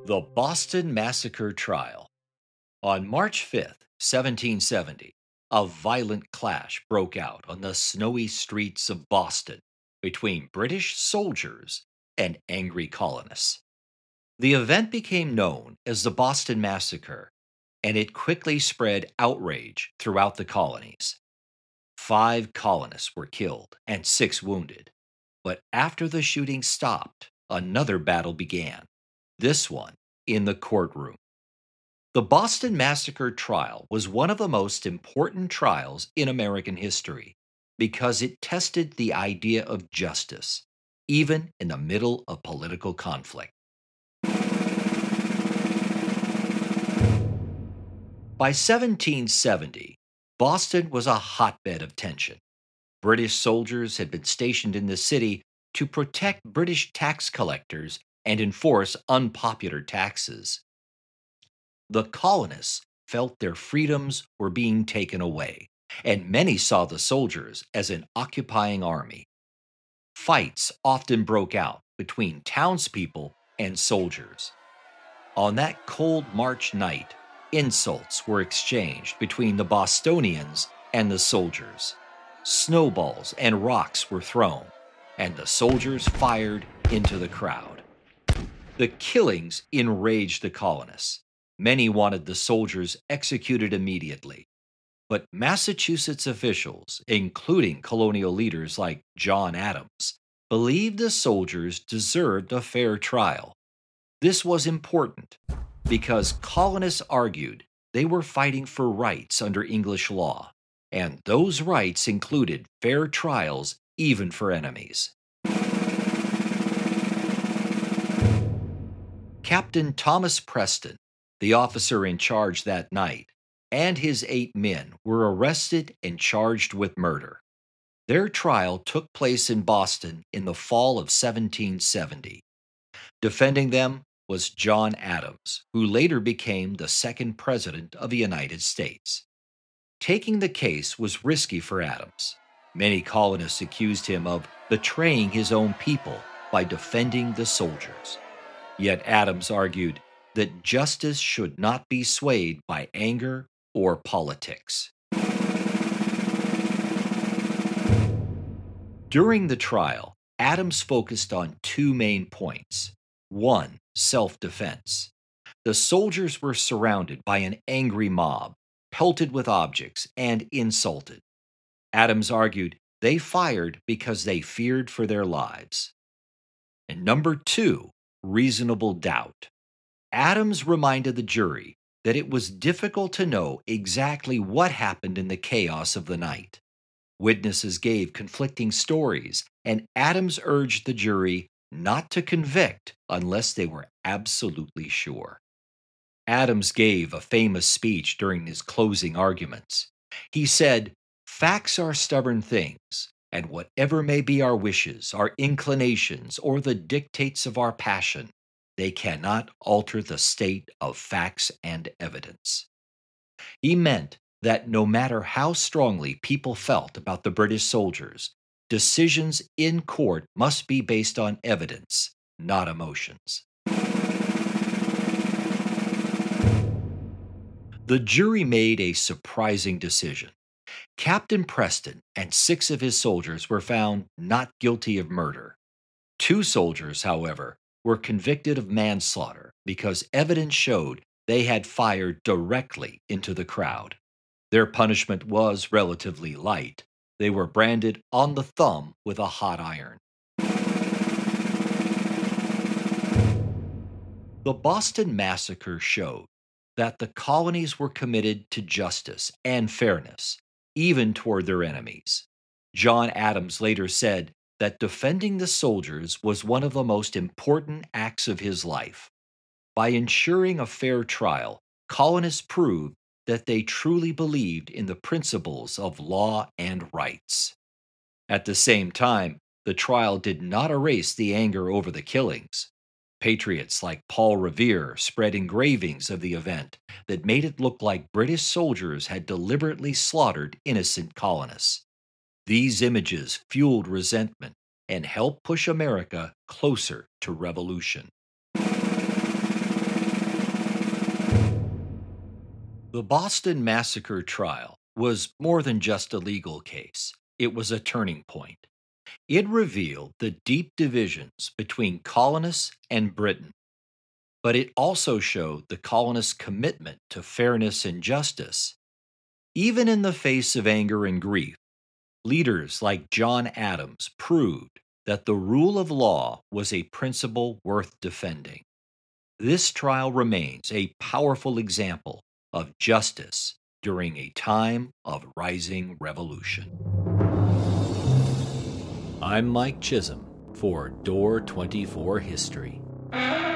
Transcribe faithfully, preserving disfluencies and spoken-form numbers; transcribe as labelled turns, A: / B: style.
A: The Boston Massacre Trial. On March fifth, seventeen seventy, a violent clash broke out on the snowy streets of Boston between British soldiers and angry colonists. The event became known as the Boston Massacre, and it quickly spread outrage throughout the colonies. Five colonists were killed and six wounded. But after the shooting stopped, another battle began, this one in the courtroom. The Boston Massacre trial was one of the most important trials in American history because it tested the idea of justice, even in the middle of political conflict. By seventeen seventy, Boston was a hotbed of tension. British soldiers had been stationed in the city to protect British tax collectors and enforce unpopular taxes. The colonists felt their freedoms were being taken away, and many saw the soldiers as an occupying army. Fights often broke out between townspeople and soldiers. On that cold March night, insults were exchanged between the Bostonians and the soldiers. Snowballs and rocks were thrown, and the soldiers fired into the crowd. The killings enraged the colonists. Many wanted the soldiers executed immediately. But Massachusetts officials, including colonial leaders like John Adams, believed the soldiers deserved a fair trial. This was important because colonists argued they were fighting for rights under English law, and those rights included fair trials even for enemies. Captain Thomas Preston, the officer in charge that night, and his eight men were arrested and charged with murder. Their trial took place in Boston in the fall of seventeen seventy. Defending them was John Adams, who later became the second president of the United States. Taking the case was risky for Adams. Many colonists accused him of betraying his own people by defending the soldiers. Yet Adams argued that justice should not be swayed by anger or politics. During the trial, Adams focused on two main points. One, self-defense. The soldiers were surrounded by an angry mob, pelted with objects, and insulted. Adams argued they fired because they feared for their lives. And number two, reasonable doubt. Adams reminded the jury that it was difficult to know exactly what happened in the chaos of the night. Witnesses gave conflicting stories, and Adams urged the jury not to convict unless they were absolutely sure. Adams gave a famous speech during his closing arguments. He said, "Facts are stubborn things, and whatever may be our wishes, our inclinations, or the dictates of our passion, they cannot alter the state of facts and evidence." He meant that no matter how strongly people felt about the British soldiers, decisions in court must be based on evidence, not emotions. The jury made a surprising decision. Captain Preston and six of his soldiers were found not guilty of murder. Two soldiers, however, were convicted of manslaughter because evidence showed they had fired directly into the crowd. Their punishment was relatively light. They were branded on the thumb with a hot iron. The Boston Massacre showed that the colonies were committed to justice and fairness, even toward their enemies. John Adams later said that defending the soldiers was one of the most important acts of his life. By ensuring a fair trial, colonists proved that they truly believed in the principles of law and rights. At the same time, the trial did not erase the anger over the killings. Patriots like Paul Revere spread engravings of the event that made it look like British soldiers had deliberately slaughtered innocent colonists. These images fueled resentment and helped push America closer to revolution. The Boston Massacre trial was more than just a legal case, it was a turning point. It revealed the deep divisions between colonists and Britain, but it also showed the colonists' commitment to fairness and justice. Even in the face of anger and grief, leaders like John Adams proved that the rule of law was a principle worth defending. This trial remains a powerful example of justice during a time of rising revolution. I'm Mike Chisholm for Door twenty-four History.